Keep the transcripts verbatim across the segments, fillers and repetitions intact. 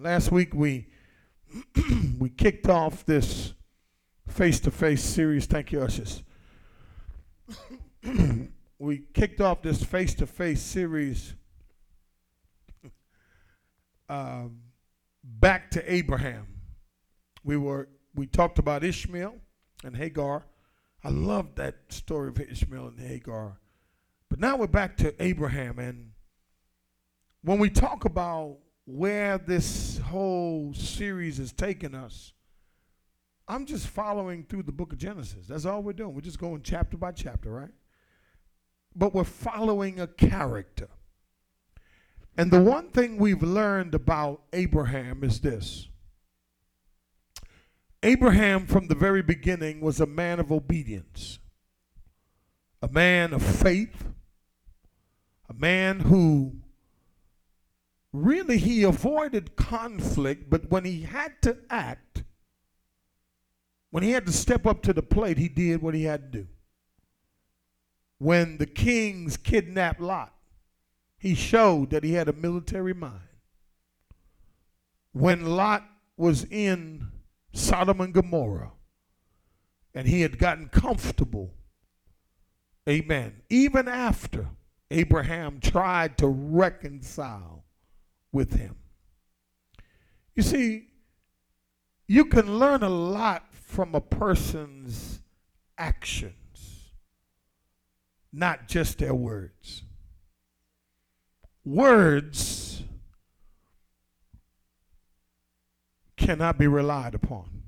last week we we kicked off this face-to-face series. Thank you, ushers. We kicked off this face-to-face series um, back to Abraham. We were we talked about Ishmael and Hagar. I love that story of Ishmael and Hagar. But now we're back to Abraham, and when we talk about where this whole series has taken us, I'm just following through the book of Genesis. That's all we're doing. We're just going chapter by chapter, right? But we're following a character. And the one thing we've learned about Abraham is this. Abraham, from the very beginning, was a man of obedience, a man of faith, a man who really, he avoided conflict, but when he had to act, when he had to step up to the plate, he did what he had to do. When the kings kidnapped Lot, he showed that he had a military mind. When Lot was in Sodom and Gomorrah, and he had gotten comfortable, amen, even after Abraham tried to reconcile with him. You see, you can learn a lot from a person's actions, not just their words. Words cannot be relied upon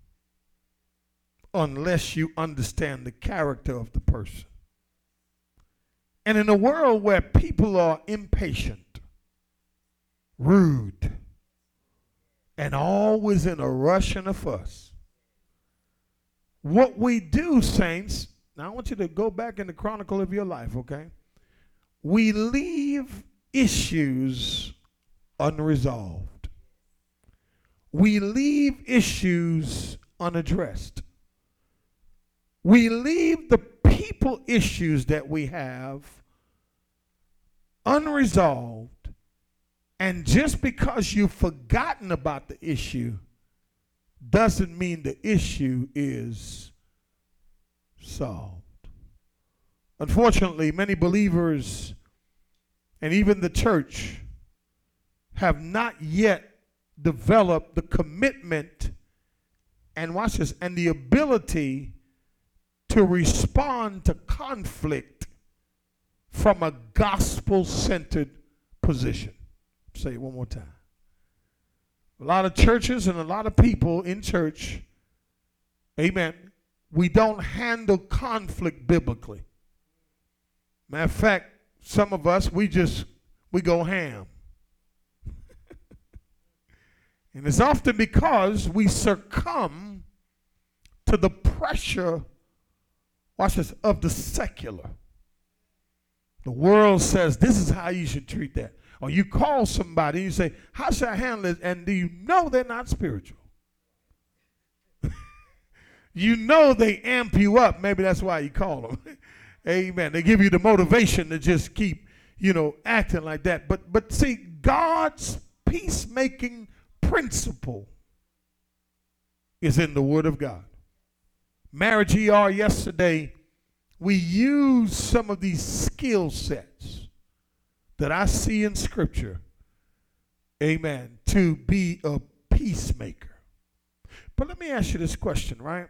unless you understand the character of the person. And in a world where people are impatient, rude, and always in a rush and a fuss, what we do, saints, now I want you to go back in the chronicle of your life, okay? We leave issues unresolved. We leave issues unaddressed. We leave the people issues that we have unresolved. And just because you've forgotten about the issue doesn't mean the issue is solved. Unfortunately, many believers and even the church have not yet developed the commitment and watch this, and the ability to respond to conflict from a gospel-centered position. Say it one more time. A lot of churches and a lot of people in church, amen, we don't handle conflict biblically. Matter of fact, some of us, we just, we go ham. And it's often because we succumb to the pressure, watch this, of the secular. The world says this is how you should treat that. Or you call somebody and you say, how should I handle it? And do you know they're not spiritual? You know they amp you up. Maybe that's why you call them. Amen. They give you the motivation to just keep, you know, acting like that. But but see, God's peacemaking principle is in the Word of God. Marriage E R yesterday, we used some of these skill sets that I see in Scripture, amen, to be a peacemaker. But let me ask you this question, right?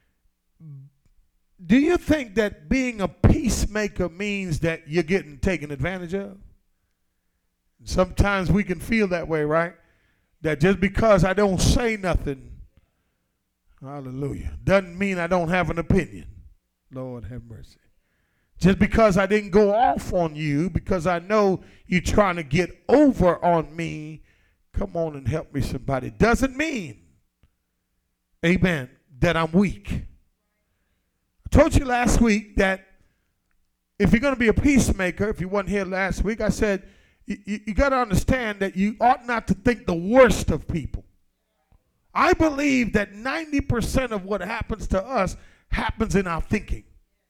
Do you think that being a peacemaker means that you're getting taken advantage of? Sometimes we can feel that way, right? That just because I don't say nothing, hallelujah, doesn't mean I don't have an opinion. Lord have mercy. Just because I didn't go off on you, because I know you're trying to get over on me, come on and help me somebody, doesn't mean, amen, that I'm weak. I told you last week that if you're going to be a peacemaker, if you weren't here last week, I said you, you, you got to understand that you ought not to think the worst of people. I believe that ninety percent of what happens to us happens in our thinking.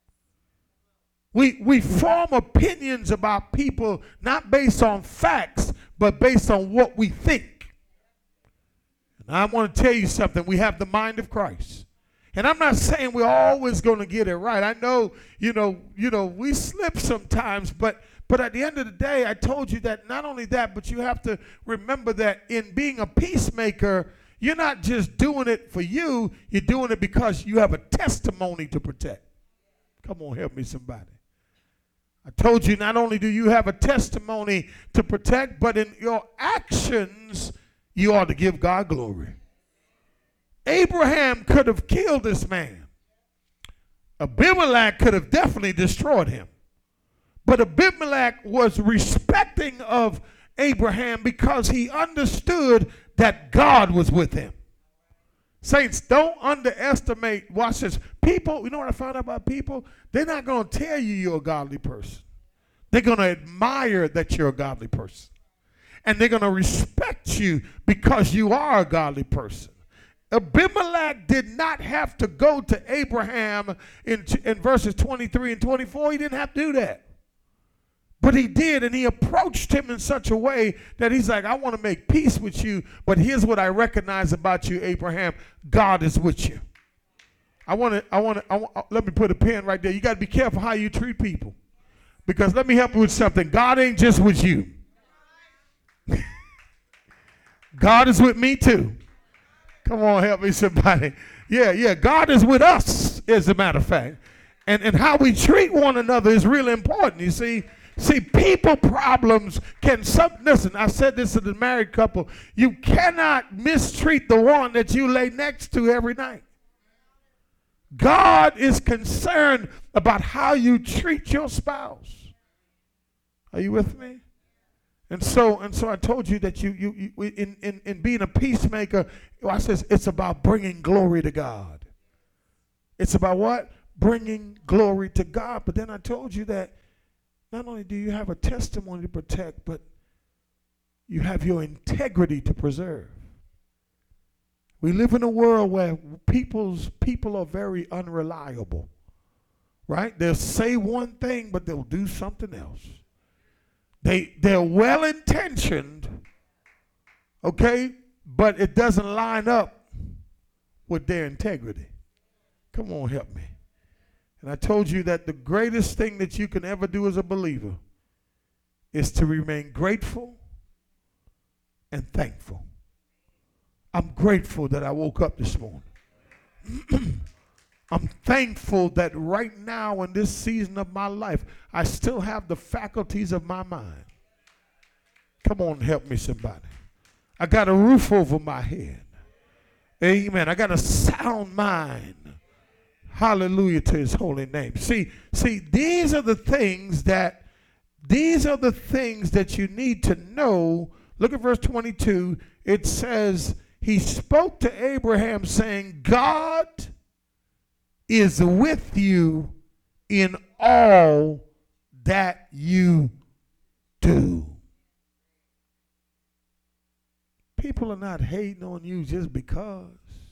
We, we form opinions about people not based on facts, but based on what we think. Now, I want to tell you something. We have the mind of Christ. And I'm not saying we're always going to get it right. I know, you know, you know, we slip sometimes, but but at the end of the day, I told you that not only that, but you have to remember that in being a peacemaker, you're not just doing it for you, you're doing it because you have a testimony to protect. Come on, help me somebody. I told you not only do you have a testimony to protect, but in your actions, you ought to give God glory. Abraham could have killed this man. Abimelech could have definitely destroyed him. But Abimelech was respecting of Abraham because he understood that God was with him. Saints, don't underestimate, watch this. People, you know what I found out about people? They're not going to tell you you're a godly person. They're going to admire that you're a godly person. And they're going to respect you because you are a godly person. Abimelech did not have to go to Abraham in, in verses twenty-three and twenty-four. He didn't have to do that. But he did, and he approached him in such a way that he's like, I want to make peace with you, but here's what I recognize about you, Abraham. God is with you. I want to, I want to, I want, let me put a pin right there. You got to be careful how you treat people. Because let me help you with something. God ain't just with you. God is with me too. Come on, help me somebody. Yeah, yeah, God is with us, as a matter of fact. And, and how we treat one another is really important, you see. See, people problems can, some, listen, I said this to the married couple, you cannot mistreat the one that you lay next to every night. God is concerned about how you treat your spouse. Are you with me? And so, and so I told you that you, you, you in, in, in being a peacemaker, I says it's about bringing glory to God. It's about what? Bringing glory to God. But then I told you that not only do you have a testimony to protect, but you have your integrity to preserve. We live in a world where people's people are very unreliable, right? They'll say one thing, but they'll do something else. They, they're well-intentioned, okay, but it doesn't line up with their integrity. Come on, help me. And I told you that the greatest thing that you can ever do as a believer is to remain grateful and thankful. I'm grateful that I woke up this morning. I'm thankful that right now in this season of my life, I still have the faculties of my mind. Come on, help me somebody. I got a roof over my head. Amen. I got a sound mind. Hallelujah to his holy name. See, see, these are the things that, these are the things that you need to know. Look at verse twenty-two. It says, he spoke to Abraham saying, God is with you in all that you do. People are not hating on you just because.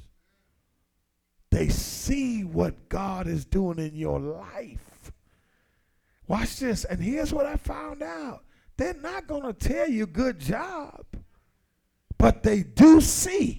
They see what God is doing in your life. Watch this. And here's what I found out. They're not going to tell you good job, but they do see.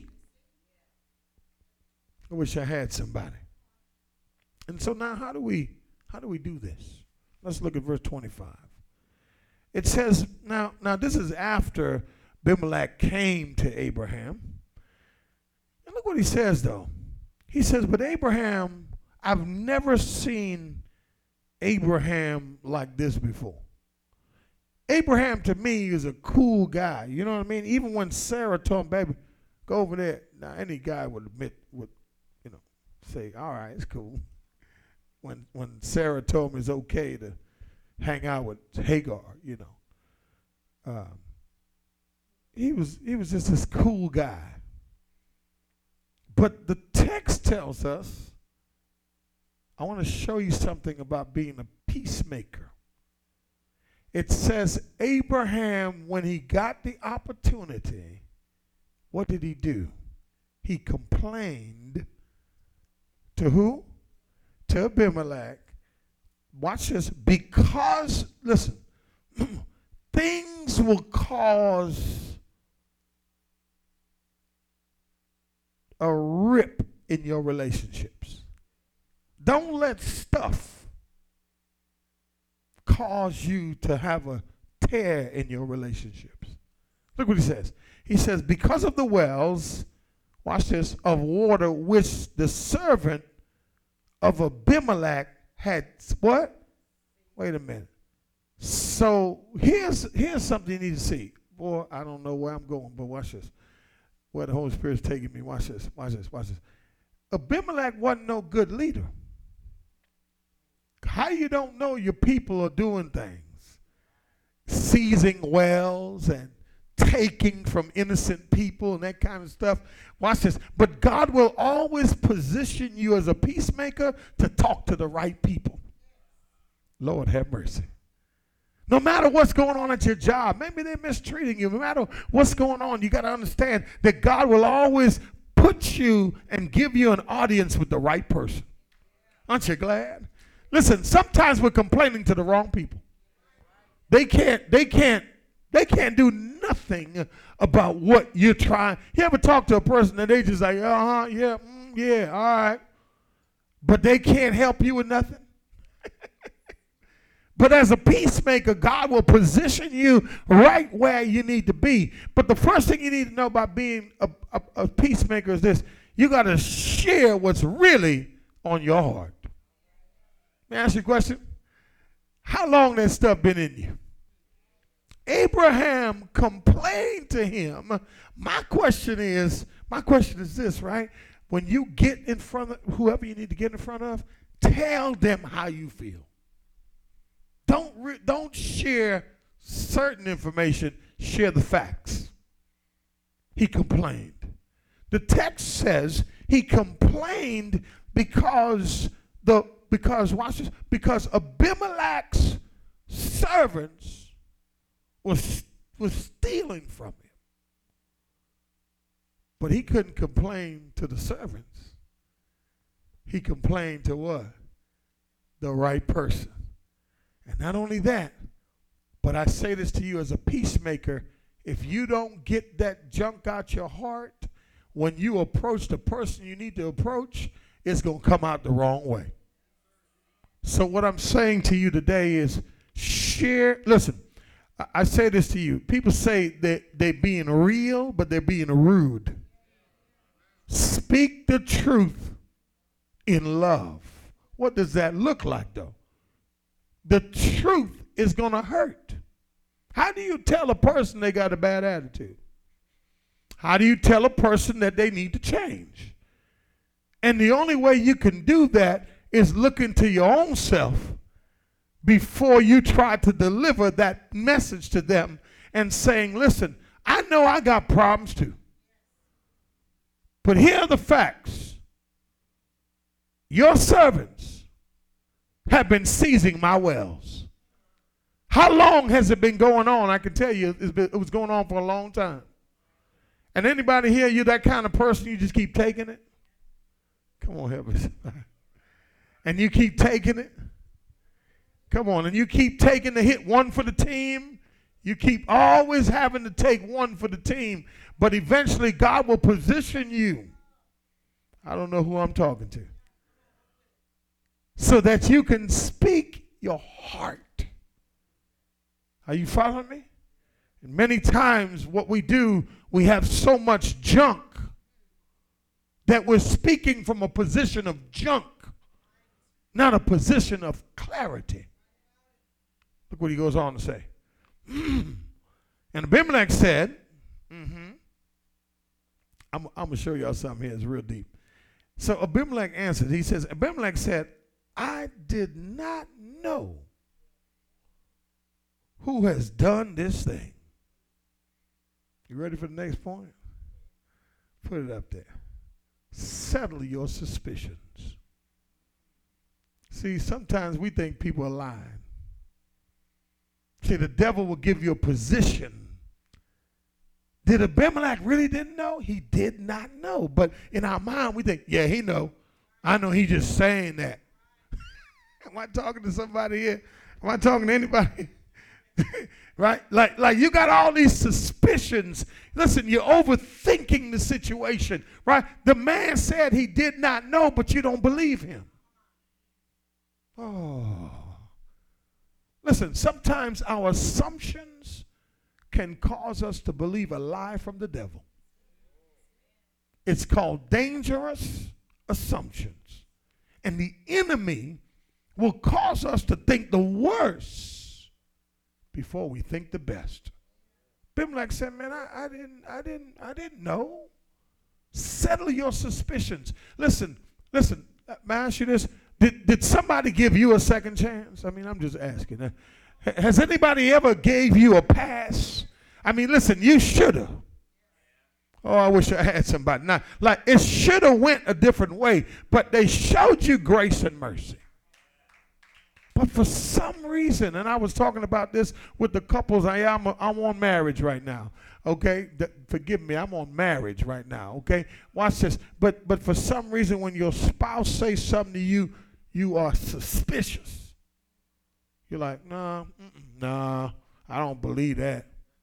I wish I had somebody. And so now how do we how do we do this? Let's look at verse twenty-five. It says, now, now this is after Abimelech came to Abraham. And look what he says though. He says, but Abraham, I've never seen Abraham like this before. Abraham to me is a cool guy. You know what I mean? Even when Sarah told him, baby, go over there. Now any guy would admit, would, you know, say, all right, it's cool. When when Sarah told him it's okay to hang out with Hagar, you know. Um, he was he was just this cool guy. But the text tells us, I want to show you something about being a peacemaker. It says Abraham, when he got the opportunity, what did he do? He complained to who? To Abimelech. Watch this. Because, listen, things will cause a rip in your relationships. Don't let stuff cause you to have a tear in your relationships. Look what he says. He says, because of the wells, watch this, of water which the servant of Abimelech had, what? Wait a minute. So here's, here's something you need to see. Boy, I don't know where I'm going, but watch this. Where the Holy Spirit's taking me. Watch this, watch this, watch this. Abimelech wasn't no good leader. How you don't know your people are doing things? Seizing wells and taking from innocent people and that kind of stuff. Watch this. But God will always position you as a peacemaker to talk to the right people. Lord have mercy. No matter what's going on at your job, maybe they're mistreating you. No matter what's going on, you got to understand that God will always put you and give you an audience with the right person. Aren't you glad? Listen, sometimes we're complaining to the wrong people. They can't, they can't, they can't do nothing about what you're trying. You ever talk to a person and they just like, uh-huh, yeah, mm, yeah, all right. But they can't help you with nothing? But as a peacemaker, God will position you right where you need to be. But the first thing you need to know about being a, a, a peacemaker is this. You got to share what's really on your heart. May I ask you a question? How long that stuff been in you? Abraham complained to him. My question is, my question is this, right? When you get in front of whoever you need to get in front of, tell them how you feel. Don't, re- don't share certain information, share the facts. He complained. The text says he complained because the because watch this, because Abimelech's servants was, was stealing from him. But he couldn't complain to the servants. He complained to what? The right person. And not only that, but I say this to you as a peacemaker, if you don't get that junk out your heart, when you approach the person you need to approach, it's going to come out the wrong way. So what I'm saying to you today is share, listen, I, I say this to you. People say that they're being real, but they're being rude. Speak the truth in love. What does that look like, though? The truth is going to hurt. How do you tell a person they got a bad attitude? How do you tell a person that they need to change? And the only way you can do that is look into your own self before you try to deliver that message to them and saying, listen, I know I got problems too. But here are the facts. Your servants have been seizing my wells. How long has it been going on? I can tell you it's been, it was going on for a long time. And anybody here, you're that kind of person, you just keep taking it? Come on, help us. And you keep taking it? Come on, and you keep taking the hit, one for the team. You keep always having to take one for the team. But eventually God will position you. I don't know who I'm talking to. So that you can speak your heart. Are you following me? And many times what we do, we have so much junk that we're speaking from a position of junk, not a position of clarity. Look what he goes on to say. And Abimelech said, mm-hmm, I'm, I'm going to show y'all something here. It's real deep. So Abimelech answered. He says, Abimelech said, I did not know who has done this thing. You ready for the next point? Put it up there. Settle your suspicions. See, sometimes we think people are lying. See, the devil will give you a position. Did Abimelech really didn't know? He did not know. But in our mind, we think, yeah, he know. I know he's just saying that. Am I talking to somebody here? Am I talking to anybody? right? Like, like you got all these suspicions. Listen, you're overthinking the situation, right? The man said he did not know, but you don't believe him. Oh. Listen, sometimes our assumptions can cause us to believe a lie from the devil. It's called dangerous assumptions. And the enemy will cause us to think the worst before we think the best. Abimelech said, man, I, I didn't, I didn't, I didn't know. Settle your suspicions. Listen, listen, may I ask you this? Did, did somebody give you a second chance? I mean, I'm just asking. Uh, has anybody ever gave you a pass? I mean, listen, you should have. Oh, I wish I had somebody. Now, like, it should have went a different way, but they showed you grace and mercy. But for some reason, and I was talking about this with the couples, I am I'm on marriage right now. Okay, the, forgive me, I'm on marriage right now. Okay, watch this. But but for some reason, when your spouse says something to you, you are suspicious. You're like, nah, mm-mm, nah, I don't believe that.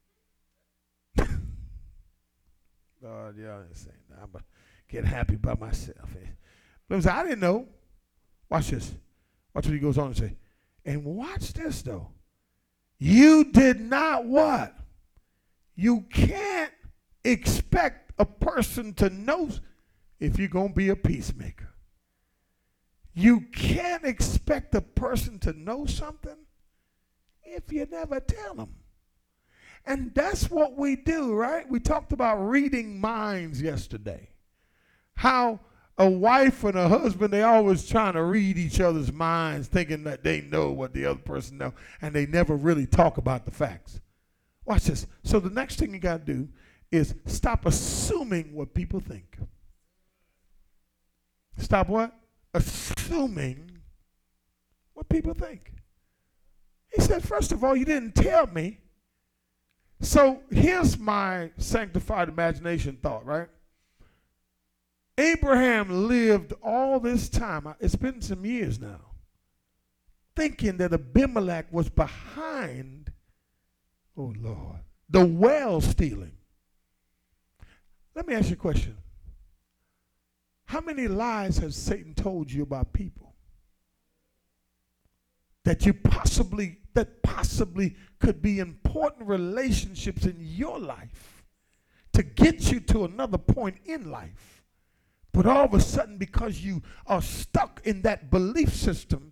God, y'all ain't saying that. I'm gonna get happy by myself. But I didn't know. Watch this. Watch what he goes on and say. And watch this though. You did not what? You can't expect a person to know if you're going to be a peacemaker. You can't expect a person to know something if you never tell them. And that's what we do, right? We talked about reading minds yesterday. How a wife and a husband, they always trying to read each other's minds, thinking that they know what the other person knows, and they never really talk about the facts. Watch this. So the next thing you got to do is stop assuming what people think. Stop what? Assuming what people think. He said, first of all, you didn't tell me. So here's my sanctified imagination thought, right? Abraham lived all this time, it's been some years now, thinking that Abimelech was behind, oh Lord, the well stealing. Let me ask you a question. How many lies has Satan told you about people that you possibly, that possibly could be important relationships in your life to get you to another point in life? But all of a sudden, because you are stuck in that belief system,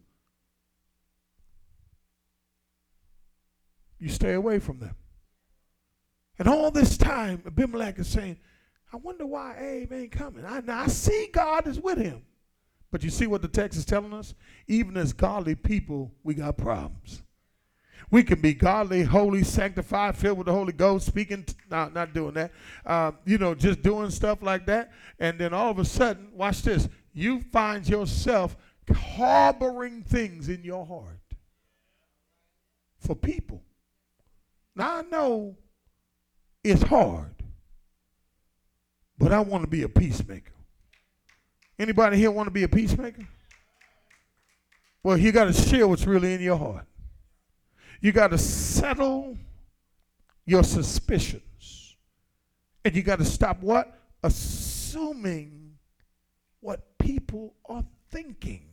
you stay away from them. And all this time, Abimelech is saying, I wonder why Abe ain't coming. I, now I see God is with him. But you see what the text is telling us? Even as godly people, we got problems. We can be godly, holy, sanctified, filled with the Holy Ghost, speaking, t- no, not doing that, uh, you know, just doing stuff like that. And then all of a sudden, watch this, you find yourself harboring things in your heart for people. Now, I know it's hard, but I want to be a peacemaker. Anybody here want to be a peacemaker? Well, you got to share what's really in your heart. You got to settle your suspicions. And you got to stop what? Assuming what people are thinking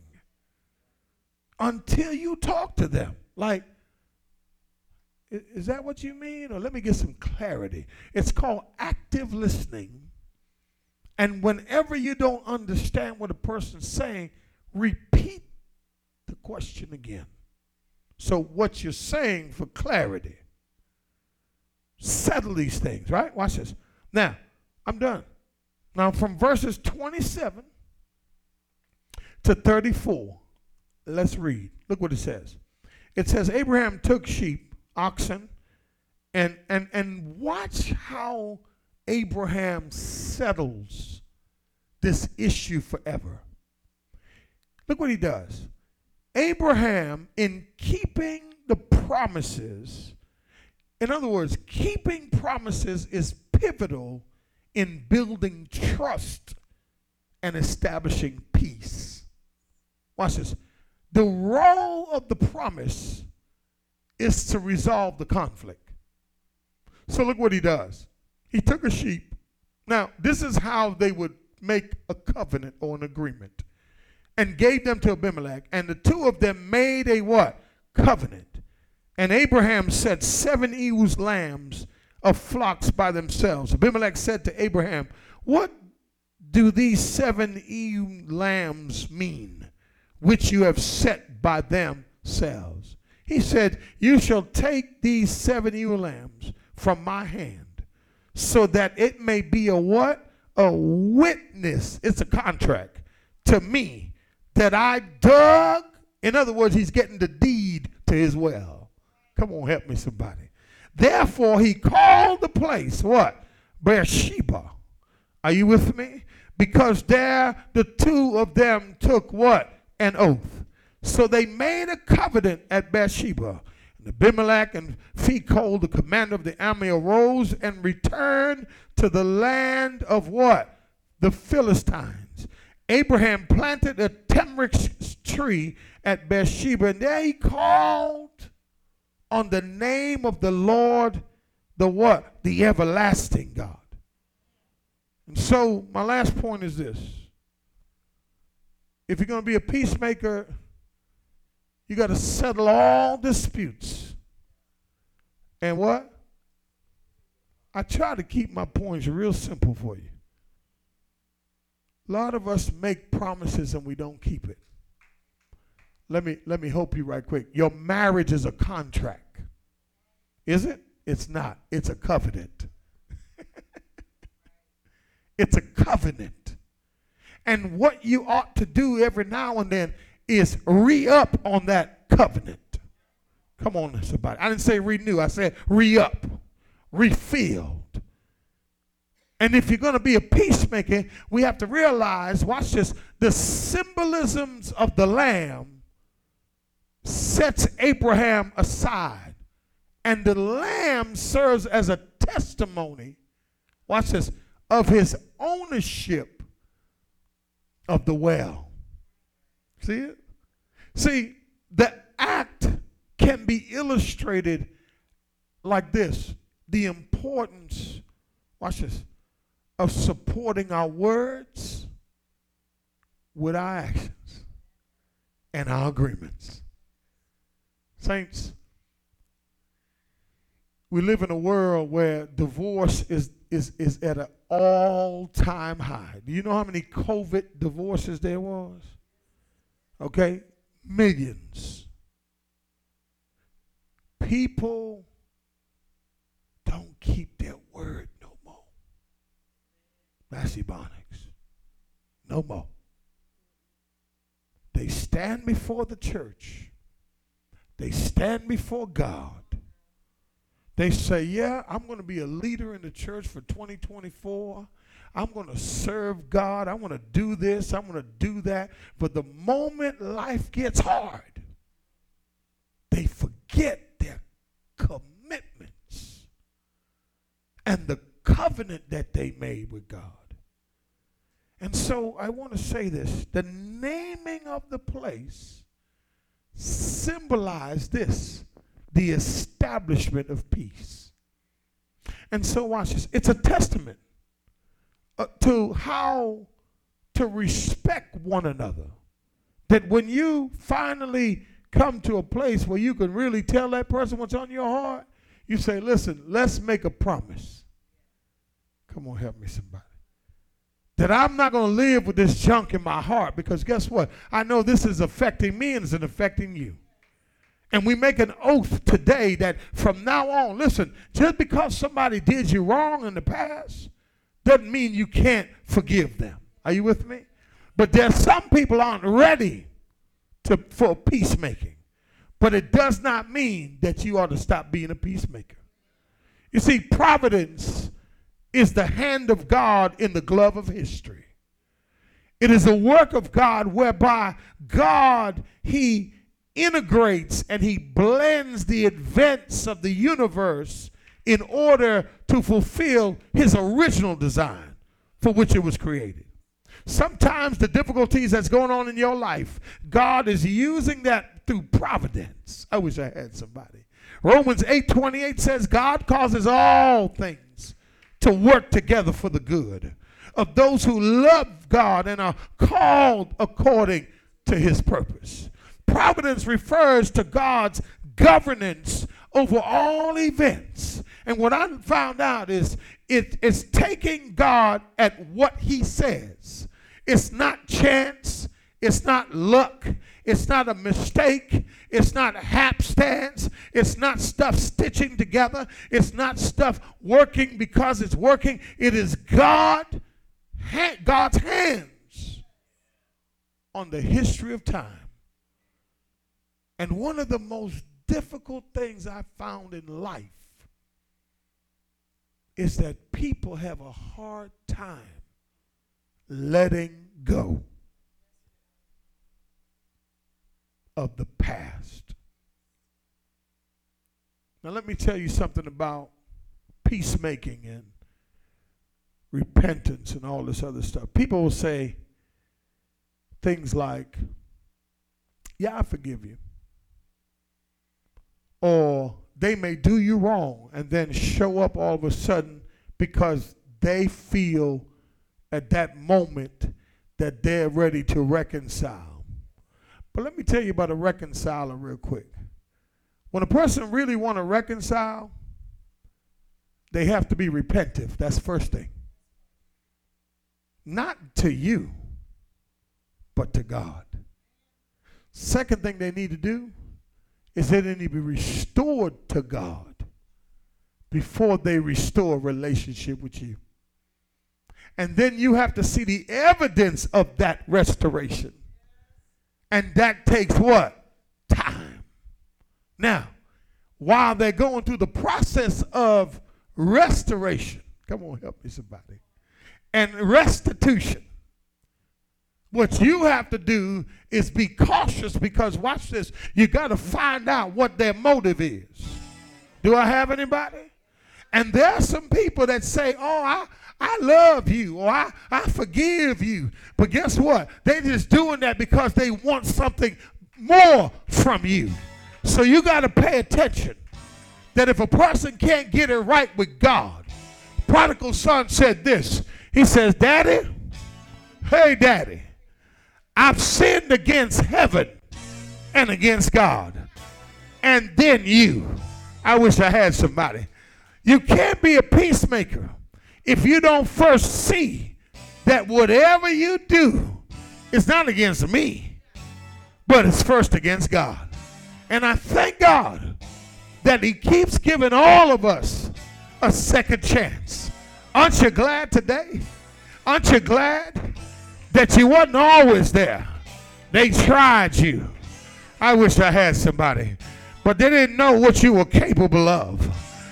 until you talk to them. Like, is that what you mean? Or let me get some clarity. It's called active listening. And whenever you don't understand what a person's saying, repeat the question again. So what you're saying for clarity. Settle these things, right? Watch this. Now, I'm done. Now, from verses twenty-seven to thirty-four, let's read. Look what it says. It says, Abraham took sheep, oxen, and, and, and watch how Abraham settles this issue forever. Look what he does. Abraham, in keeping the promises, in other words, keeping promises is pivotal in building trust and establishing peace. Watch this. The role of the promise is to resolve the conflict. So look what he does. He took a sheep. Now, this is how they would make a covenant or an agreement, and gave them to Abimelech. And the two of them made a what? Covenant. And Abraham set seven ewes lambs of flocks by themselves. Abimelech said to Abraham, what do these seven ewe lambs mean, which you have set by themselves? He said, you shall take these seven ewe lambs from my hand, so that it may be a what? A witness. It's a contract to me that I dug. In other words, he's getting the deed to his well. Come on, help me somebody. Therefore, he called the place what? Beersheba. Are you with me? Because there the two of them took what? An oath. So they made a covenant at Beersheba. And Abimelech and Phicol, the commander of the army, arose and returned to the land of what? The Philistines. Abraham planted a tamarisk tree at Beersheba, and there he called on the name of the Lord, the what? The everlasting God. And so my last point is this. If you're going to be a peacemaker, you got to settle all disputes. And what? I try to keep my points real simple for you. A lot of us make promises and we don't keep it. Let me, let me help you right quick. Your marriage is a contract. Is it? It's not. It's a covenant. It's a covenant. And what you ought to do every now and then is re-up on that covenant. Come on, somebody. I didn't say renew. I said re-up, refilled. And if you're going to be a peacemaker, we have to realize, watch this, the symbolisms of the lamb sets Abraham aside. And the lamb serves as a testimony, watch this, of his ownership of the well. See it? See, the act can be illustrated like this. The importance, watch this, of supporting our words with our actions and our agreements. Saints, we live in a world where divorce is, is, is at an all-time high. Do you know how many COVID divorces there was? Okay, millions. People don't keep their word no more. That's Ebonics. No more. They stand before the church. They stand before God. They say, yeah, I'm going to be a leader in the church for twenty twenty-four. I'm going to serve God. I want to do this. I'm going to do that. But the moment life gets hard, they forget their commitments and the covenant that they made with God. And so I want to say this. The naming of the place symbolized this, the establishment of peace. And so watch this. It's a testament uh, to how to respect one another. That when you finally come to a place where you can really tell that person what's on your heart, you say, listen, let's make a promise. Come on, help me somebody. That I'm not going to live with this junk in my heart, because guess what? I know this is affecting me and it's affecting you. And we make an oath today that from now on, listen, just because somebody did you wrong in the past doesn't mean you can't forgive them. Are you with me? But there's some people aren't ready to, for peacemaking. But it does not mean that you ought to stop being a peacemaker. You see, providence is the hand of God in the glove of history. It is a work of God whereby God, he integrates and he blends the events of the universe in order to fulfill his original design for which it was created. Sometimes the difficulties that's going on in your life, God is using that through providence. I wish I had somebody. Romans eight twenty-eight says God causes all things to work together for the good of those who love God and are called according to his purpose. Providence refers to God's governance over all events. And what I found out is it, it's taking God at what he says. It's not chance. It's not luck. It's not a mistake. It's not hapstance. It's not stuff stitching together. It's not stuff working because it's working. It is God, God's hands on the history of time. And one of the most difficult things I found in life is that people have a hard time letting go of the past. Now let me tell you something about peacemaking and repentance and all this other stuff. People will say things like, yeah, I forgive you. Or they may do you wrong and then show up all of a sudden because they feel at that moment that they're ready to reconcile. But let me tell you about a reconciler real quick. When a person really want to reconcile, they have to be repentive. That's the first thing. Not to you, but to God. Second thing they need to do is they need to be restored to God before they restore a relationship with you. And then you have to see the evidence of that restoration. And that takes what? Time. Now, while they're going through the process of restoration, come on, help me somebody, and restitution, what you have to do is be cautious because, watch this, you got to find out what their motive is. Do I have anybody? And there are some people that say, oh, I, I love you, or I, I forgive you. But guess what? They're just doing that because they want something more from you. So you got to pay attention that if a person can't get it right with God, prodigal son said this. He says, Daddy, hey, Daddy, I've sinned against heaven and against God. And then you. I wish I had somebody. You can't be a peacemaker if you don't first see that whatever you do is not against me, but it's first against God. And I thank God that he keeps giving all of us a second chance. Aren't you glad today? Aren't you glad that you wasn't always there? They tried you. I wish I had somebody. But they didn't know what you were capable of.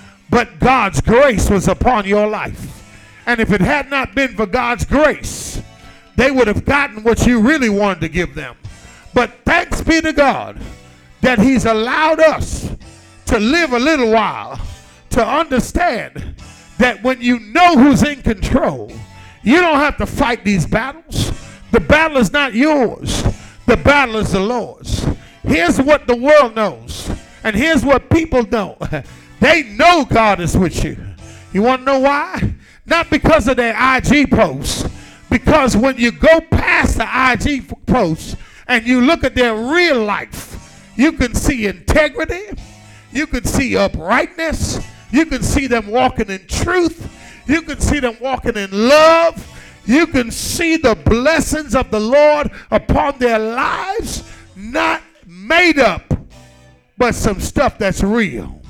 But God's grace was upon your life. And if it had not been for God's grace, they would have gotten what you really wanted to give them. But thanks be to God that he's allowed us to live a little while to understand that when you know who's in control, you don't have to fight these battles. The battle is not yours. The battle is the Lord's. Here's what the world knows, and here's what people know. They know God is with you. You want to know why? Not because of their I G posts. Because when you go past the I G posts and you look at their real life, you can see integrity. You can see uprightness. You can see them walking in truth. You can see them walking in love. You can see the blessings of the Lord upon their lives, not made up, but some stuff that's real.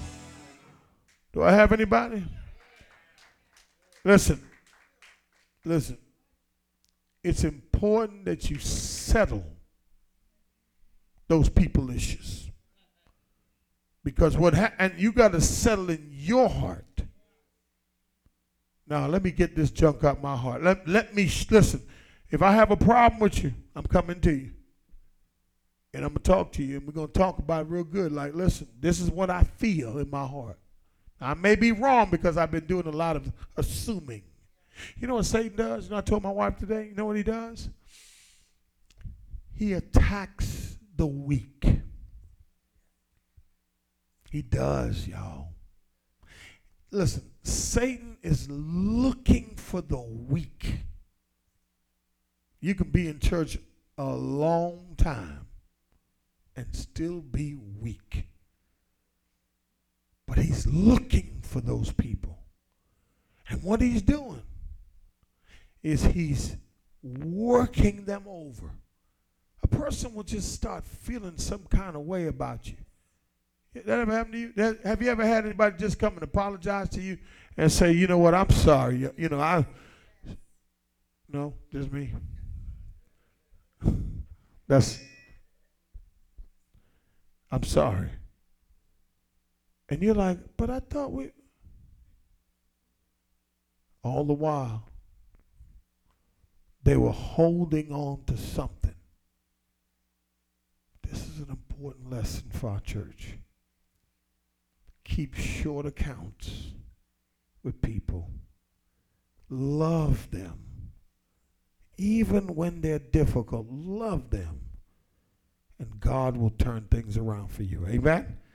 Do I have anybody? Listen, listen. It's important that you settle those people issues. Because what ha- and you got to settle in your heart. Now, let me get this junk out my heart. Let, let me, sh- listen, if I have a problem with you, I'm coming to you. And I'm going to talk to you, and we're going to talk about it real good. Like, listen, this is what I feel in my heart. I may be wrong because I've been doing a lot of assuming. You know what Satan does? You know, I told my wife today, you know what he does? He attacks the weak. He does, y'all. Listen, Satan is looking for the weak. You can be in church a long time and still be weak. But he's looking for those people. And what he's doing is he's working them over. A person will just start feeling some kind of way about you. That ever happened to you? That, have you ever had anybody just come and apologize to you and say, you know what, I'm sorry. You, you know, I, no, just me. That's, I'm sorry. And you're like, but I thought we, all the while, they were holding on to something. This is an important lesson for our church. Keep short accounts with people. Love them. Even when they're difficult, love them. And God will turn things around for you. Amen?